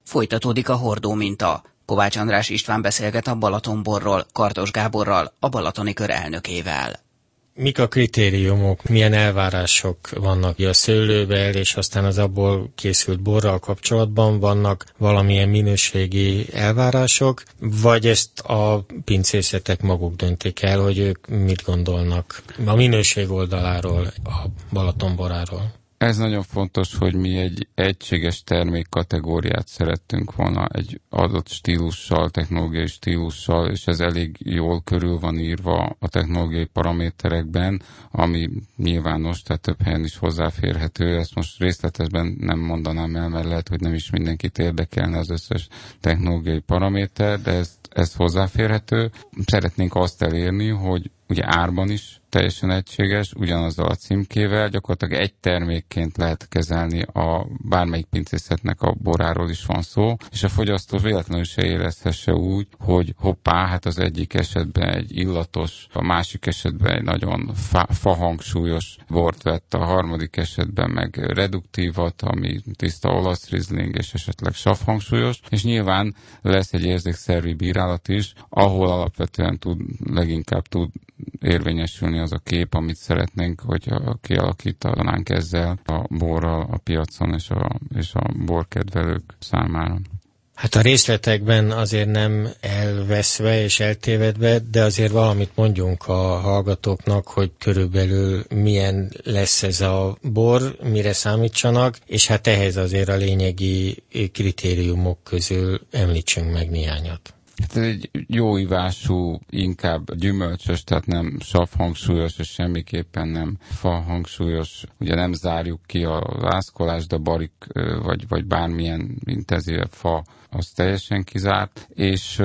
Folytatódik a hordó minta. Kovács András István beszélget a Balatonborról Kardos Gáborral, a Balatoni Kör elnökével. Mik a kritériumok, milyen elvárások vannak a szőlővel, és aztán az abból készült borral kapcsolatban vannak valamilyen minőségi elvárások, vagy ezt a pincészetek maguk döntik el, hogy ők mit gondolnak a minőség oldaláról, a Balatonboráról? Ez nagyon fontos, hogy mi egy egységes termékkategóriát szerettünk volna egy adott stílussal, technológiai stílussal, és ez elég jól körül van írva a technológiai paraméterekben, ami nyilvános, tehát több helyen is hozzáférhető. Ezt most részletesben nem mondanám el, mert lehet, hogy nem is mindenkit érdekelne az összes technológiai paraméter, de ez hozzáférhető. Szeretnénk azt elérni, hogy ugye árban is teljesen egységes, ugyanazzal a címkével, gyakorlatilag egy termékként lehet kezelni a bármelyik pincészetnek a boráról is van szó, és a fogyasztó véletlenül se érezhesse úgy, hogy hoppá, hát az egyik esetben egy illatos, a másik esetben egy nagyon fahangsúlyos bort vett, a harmadik esetben meg reduktívat, ami tiszta olasz rizling és esetleg savhangsúlyos, és nyilván lesz egy érzékszervi bírálat is, ahol alapvetően leginkább tud érvényesülni az a kép, amit szeretnénk, hogy kialakítanánk ezzel a borral a piacon és a borkedvelők számára. Hát a részletekben azért nem elveszve és eltévedve, de azért valamit mondjunk a hallgatóknak, hogy körülbelül milyen lesz ez a bor, mire számítsanak, és hát ehhez azért a lényegi kritériumok közül említsünk meg néhányat. Ez egy jó ivású, inkább gyümölcsös, tehát nem savhangsúlyos, és semmiképpen nem fahangsúlyos. Ugye nem zárjuk ki a lászkolást, de barik vagy bármilyen intenzívebb fa, az teljesen kizárt. És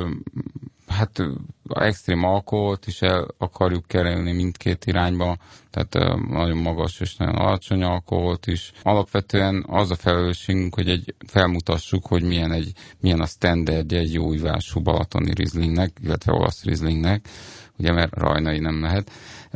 hát extrém alkoholt is el akarjuk kerülni mindkét irányba, tehát nagyon magas és nagyon alacsony alkoholt is. Alapvetően az a felelősségünk, hogy felmutassuk, hogy milyen a standardje egy jó ivású balatoni rizlingnek, illetve olasz rizlingnek, ugye, mert rajnai nem lehet.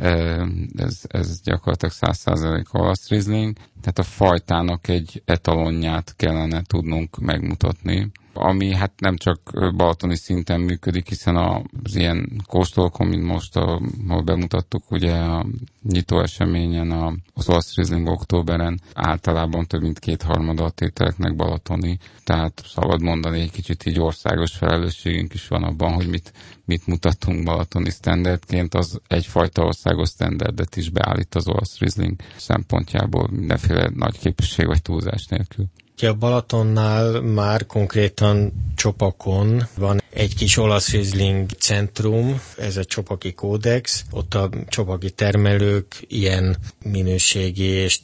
Ez gyakorlatilag 100% olasz rizling, tehát a fajtának egy etalonját kellene tudnunk megmutatni, ami hát nem csak balatoni szinten működik, hiszen az ilyen kóstolókon, mint most, ahol bemutattuk ugye a nyitó eseményen, az olasz rizling októberen általában több mint 2/3 a tételeknek balatoni, tehát szabad mondani, egy kicsit így országos felelősségünk is van abban, hogy mit mutatunk balatoni standardként, az egyfajta országos standardet is beállít az olasz rizling szempontjából mindenféle nagy képesség vagy túlzás nélkül. A Balatonnál már konkrétan Csopakon van egy kis olasz rizling centrum, ez a Csopaki kódex, ott a csopaki termelők ilyen minőségi és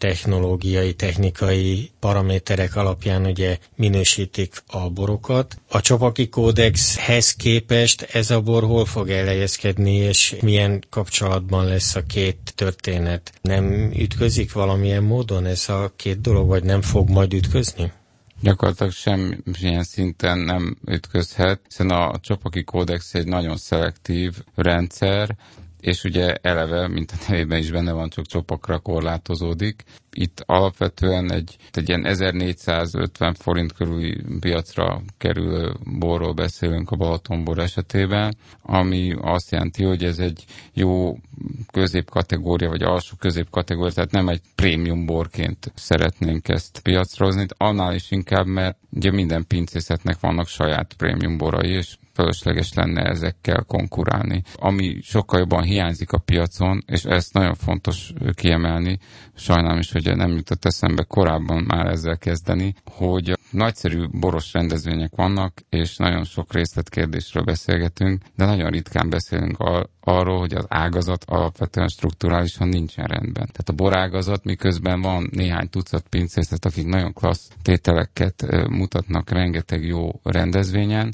technikai paraméterek alapján ugye minősítik a borokat. A Csopaki kódexhez képest ez a bor hol fog elhelyezkedni, és milyen kapcsolatban lesz a két történet? Nem ütközik valamilyen módon ez a két dolog, vagy nem fog majd ütközni? Gyakorlatilag semmilyen szinten nem ütközhet, hiszen a Csopaki kódex egy nagyon szelektív rendszer, és ugye eleve, mint a nevében is benne van, csak csopakra korlátozódik. Itt alapvetően egy ilyen 1450 forint körüli piacra kerülő borról beszélünk a Balatonbor esetében, ami azt jelenti, hogy ez egy jó középkategória, vagy alsó középkategória, tehát nem egy prémium borként szeretnénk ezt piacra hozni, annál is inkább, mert ugye minden pincészetnek vannak saját prémium borai, és fölösleges lenne ezekkel konkurálni. Ami sokkal jobban hiányzik a piacon, és ezt nagyon fontos kiemelni, sajnálom is, hogy nem jutott eszembe korábban már ezzel kezdeni, hogy nagyszerű boros rendezvények vannak, és nagyon sok részletkérdésről beszélgetünk, de nagyon ritkán beszélünk arról, hogy az ágazat alapvetően strukturálisan nincsen rendben. Tehát a borágazat, miközben van néhány tucat pincészet, akik nagyon klassz tételeket mutatnak rengeteg jó rendezvényen,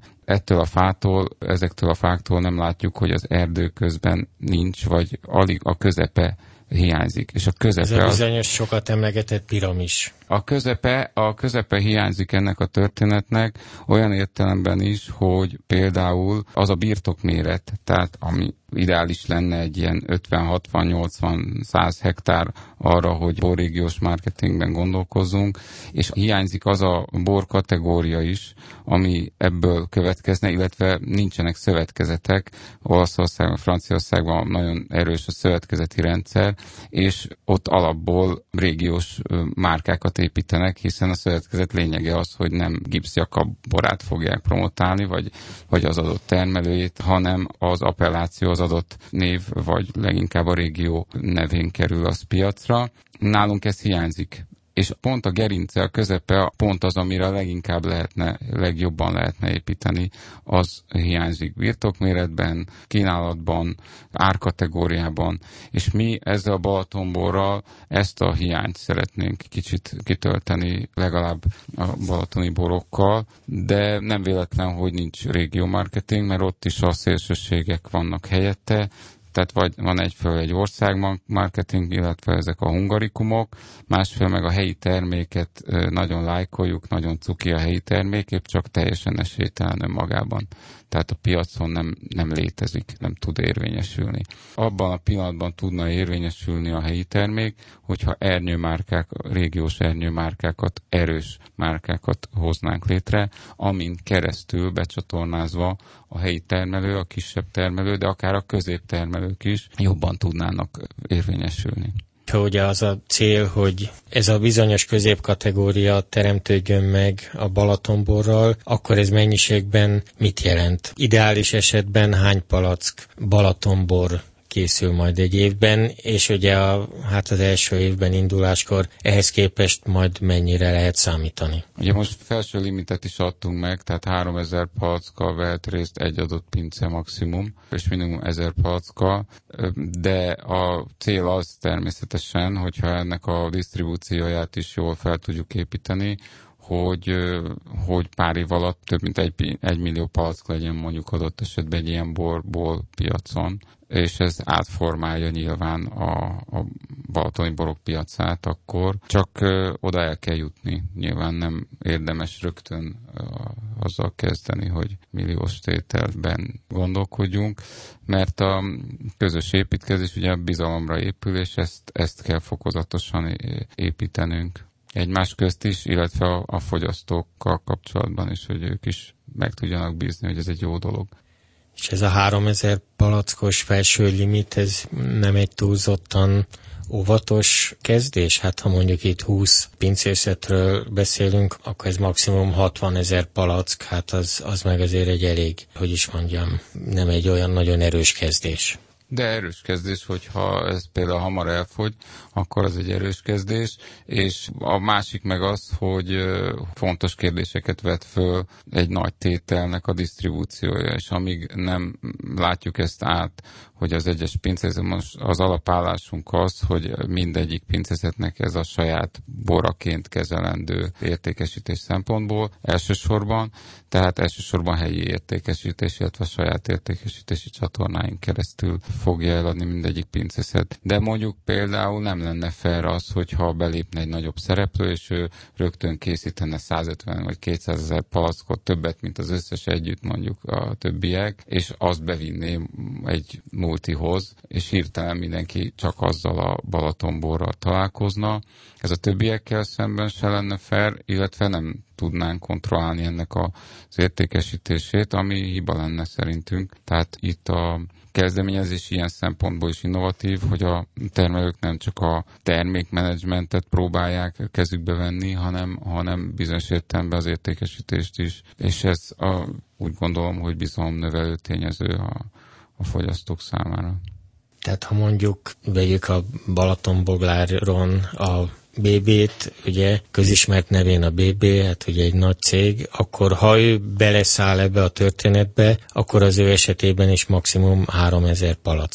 ezektől a fáktól nem látjuk, hogy az erdő közben nincs, vagy alig a közepe hiányzik. És a közepe ez a bizonyos sokat emlegetett piramis. A közepe hiányzik ennek a történetnek olyan értelemben is, hogy például az a birtokméret, tehát ami ideális lenne egy ilyen 50-60-80-100 hektár arra, hogy borrégiós marketingben gondolkozzunk, és hiányzik az a bor kategória is, ami ebből következne, illetve nincsenek szövetkezetek. Olaszországban, Franciaországban nagyon erős a szövetkezeti rendszer, és ott alapból régiós márkákat építenek, hiszen a szövetkezet lényege az, hogy nem Gipsziaka borát fogják promotálni, vagy az adott termelőjét, hanem az appelláció, az adott név, vagy leginkább a régió nevén kerül az piacra. Nálunk ez hiányzik. És pont a gerince, a közepe, pont az, amire legjobban lehetne építeni, az hiányzik birtokméretben, kínálatban, árkategóriában, és mi ezzel a Balatonborral ezt a hiányt szeretnénk kicsit kitölteni, legalább a balatoni borokkal, de nem véletlen, hogy nincs régiómarketing, mert ott is a szélsőségek vannak helyette. Tehát vagy van egyfelől egy országmarketing, illetve ezek a hungarikumok, másfelől meg a helyi terméket nagyon lájkoljuk, nagyon cuki a helyi termék, épp csak teljesen esélytelen önmagában. Tehát a piacon nem létezik, nem tud érvényesülni. Abban a pillanatban tudna érvényesülni a helyi termék, hogyha ernyőmárkák, régiós ernyőmárkákat, erős márkákat hoznánk létre, amin keresztül becsatornázva a helyi termelő, a kisebb termelő, de akár a középtermelők is jobban tudnának érvényesülni. Ugye az a cél, hogy ez a bizonyos középkategória teremtődjön meg a Balatonborral, akkor ez mennyiségben mit jelent? Ideális esetben hány palack Balatonbor készül majd egy évben, és ugye az első évben induláskor ehhez képest majd mennyire lehet számítani? Ugye most felső limitet is adtunk meg, tehát 3000 palackkal vehet részt egy adott pince maximum, és minimum 1000 palackkal, de a cél az természetesen, hogyha ennek a disztribúcióját is jól fel tudjuk építeni, hogy pár év alatt több mint 1 millió palack legyen mondjuk adott esetben egy ilyen borból piacon, és ez átformálja nyilván a balatoni borok piacát, akkor csak oda el kell jutni. Nyilván nem érdemes rögtön azzal kezdeni, hogy milliós tételben gondolkodjunk, mert a közös építkezés ugye a bizalomra épül, és ezt kell fokozatosan építenünk. Egymás közt is, illetve a fogyasztókkal kapcsolatban is, hogy ők is meg tudjanak bízni, hogy ez egy jó dolog. És ez a 3000 palackos felső limit, ez nem egy túlzottan óvatos kezdés? Hát ha mondjuk itt 20 pincészetről beszélünk, akkor ez maximum 60 000 palack, hát az meg azért egy elég, hogy is mondjam, nem egy olyan nagyon erős kezdés. De erős kezdés, hogyha ez például hamar elfogy, akkor az egy erős kezdés, és a másik meg az, hogy fontos kérdéseket vet föl egy nagy tételnek a disztribúciója, és amíg nem látjuk ezt át, hogy az egyes pincészet, most az alapállásunk az, hogy mindegyik pincészetnek ez a saját boraként kezelendő értékesítés szempontból elsősorban, tehát elsősorban helyi értékesítés, illetve a saját értékesítési csatornáink keresztül fogja eladni mindegyik pincészet. De mondjuk például nem lenne fair az, hogyha belépne egy nagyobb szereplő, és ő rögtön készítene 150 vagy 200 000 palackot, többet, mint az összes együtt mondjuk a többiek, és azt bevinné egy multihoz, és hirtelen mindenki csak azzal a Balatonborral találkozna. Ez a többiekkel szemben se lenne fair, illetve nem tudnánk kontrollálni ennek az értékesítését, ami hiba lenne szerintünk. Tehát itt a kezdeményezés ilyen szempontból is innovatív, hogy a termelők nem csak a termékmenedzsmentet próbálják kezükbe venni, hanem bizonyos értelemben az értékesítést is. És ez úgy gondolom, hogy bizalomnövelő tényező a fogyasztók számára. Tehát ha mondjuk vegyük a Balatonbogláron a BB-t, ugye közismert nevén a BB, hát ugye egy nagy cég, akkor ha ő beleszáll ebbe a történetbe, akkor az ő esetében is maximum 3000 palack.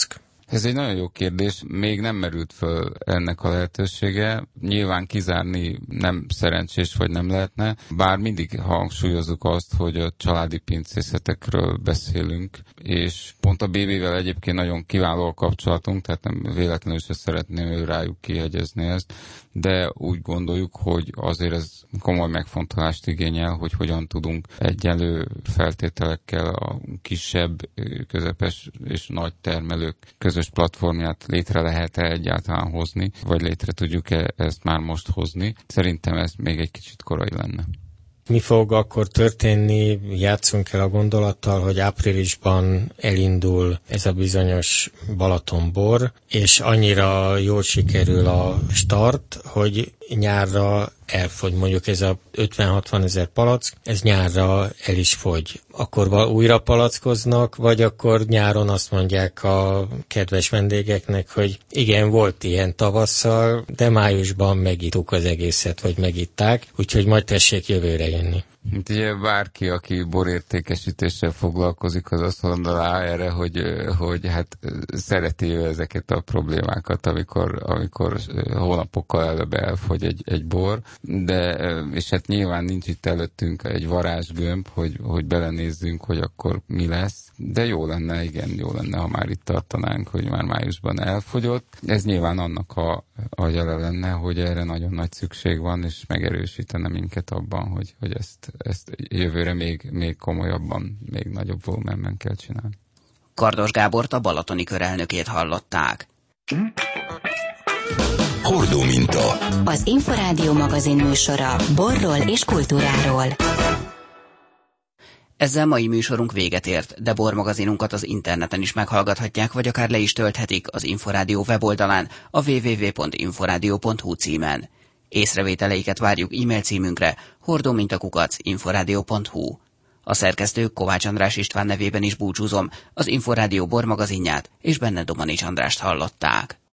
Ez egy nagyon jó kérdés, még nem merült föl ennek a lehetősége. Nyilván kizárni nem szerencsés, vagy nem lehetne, bár mindig hangsúlyozzuk azt, hogy a családi pincészetekről beszélünk, és pont a BB-vel egyébként nagyon kiváló a kapcsolatunk, tehát nem véletlenül se szeretném rájuk kihegyezni ezt, de úgy gondoljuk, hogy azért ez komoly megfontolást igényel, hogy hogyan tudunk egyenlő feltételekkel a kisebb, közepes és nagy termelők közös platformját létre lehet-e egyáltalán hozni, vagy létre tudjuk-e ezt már most hozni. Szerintem ez még egy kicsit korai lenne. Mi fog akkor történni? Játszunk el a gondolattal, hogy áprilisban elindul ez a bizonyos Balatonbor, és annyira jól sikerül a start, hogy nyárra elfogy. Mondjuk ez a 50-60 ezer palack, ez nyárra el is fogy. Akkor újra palackoznak, vagy akkor nyáron azt mondják a kedves vendégeknek, hogy igen, volt ilyen tavasszal, de májusban megittuk az egészet, vagy megitták, úgyhogy majd tessék jövőre jönni. Ugye bárki, aki borértékesítéssel foglalkozik, az azt mondaná erre, hogy hát szereti ő ezeket a problémákat, amikor hónapokkal előbb elfogy egy bor, de és hát nyilván nincs itt előttünk egy varázsgömb, hogy belenézzünk, hogy akkor mi lesz, de jó lenne, igen, jó lenne, ha már itt tartanánk, hogy már májusban elfogyott. Ez nyilván annak a jele lenne, hogy erre nagyon nagy szükség van, és megerősítene minket abban, hogy ezt jövőre még komolyabban, még nagyobb volumenben kell csinálni. Kardos Gábort, a Balatoni Kör elnökét hallották. Hordóminta. Az Inforádió magazin műsora borról és kultúráról. Ezzel mai műsorunk véget ért, de bormagazinunkat az interneten is meghallgathatják, vagy akár le is tölthetik az Inforádió weboldalán, a www.inforadio.hu címen. Észrevételeiket várjuk e-mail címünkre hordómintakukac.inforadio.hu. A szerkesztő Kovács András István nevében is búcsúzom, az Inforádió bormagazinját és benne Domanics Andrást hallották.